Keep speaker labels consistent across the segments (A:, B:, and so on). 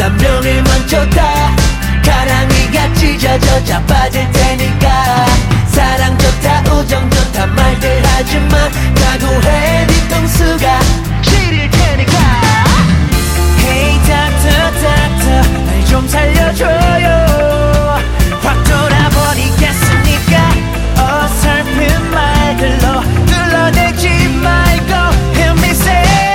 A: 한 명일만 좋다 가랑이가 찢어져 자빠질 테니까 사랑 좋다 우정 좋다 말들 하지마 각오해 뒤통수가 시릴 테니까 Hey doctor doctor 날 좀 살려줘요 확 돌아버리겠으니까 어설픈 말들로 둘러대지 말고 Hear me say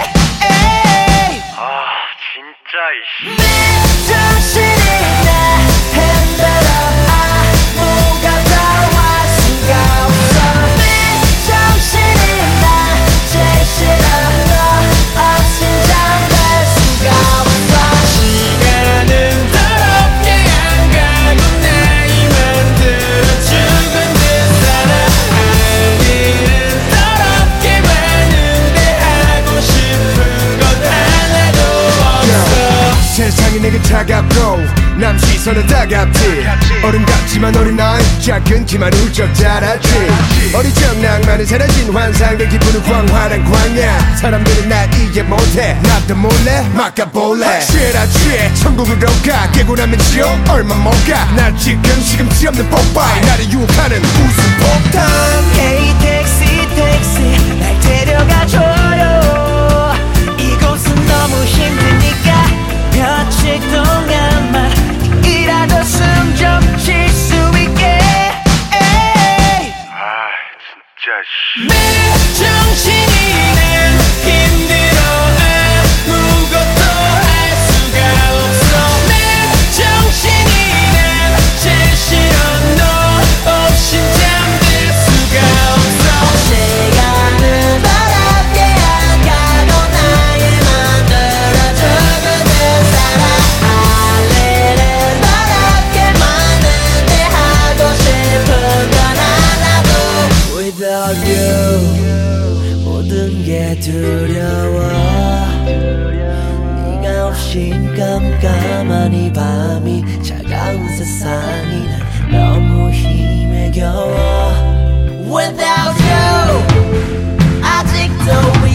B: 진짜 이씨
A: 내 정신이 나 흔들어 아무가 나와 수가 없어 내 정신이 나 제일 싫어 너 없인 잠들 수가 없어
C: 시간은 더럽게 안 가고 나이 만들어 죽은 듯 살아 할 일은 더럽게 많은데 하고 싶은 건 하나도 없어
D: 세상이 내게 차갑고 남 시선은 따갑지 어른 같지만 어린 나이 작은 키만 훌쩍 자랐지 어리적 낭만은 사라진 환상들 기분은 광활한 광야 사람들은 날 이해 못해 나도 몰래 막아볼래 취해라 취해 천국으로 가 깨고 나면 지옥 얼마 못 가 날 지금 시금치 없는 뽀빠이 나를 유혹하는 웃음 폭탄
A: Hey 택시 택시 날 데려가줘요 이곳은 너무 힘드니까 며칠 동안만 이라도 숨 좀 쉴 수 있게
B: 진짜 씨
C: 내 정신이 난 힘들어 아무것도 할 수가 없어 내 정신이 난 제일 싫어 너 없인 잠들 수가 없어
A: 시간은 더럽게 안 가고 나의 만들어 죽은 듯 살아 할 일은 더럽게 많은데 하고 싶은 건 하나도 Without you 모든 게 두려워 네가 없인 깜깜한 이 밤이 차가운 세상이 난 너무 힘에 겨워 Without you 아직도